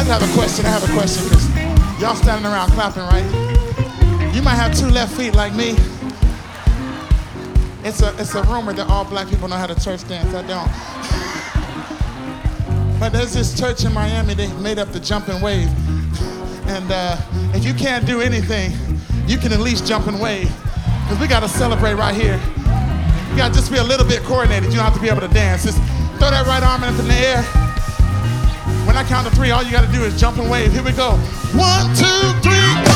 have a question. I have a question, because y'all standing around clapping, right? You might have two left feet like me. It's a rumor that all black people know how to church dance. I don't. But there's this church in Miami, they made up the jumping wave. And if you can't do anything, you can at least jump and wave. Because we got to celebrate right here. You got to just be a little bit coordinated. You don't have to be able to dance. Just throw that right arm up in the air. When I count to 3, all you got to do is jump and wave. Here we go. 1, 2, 3.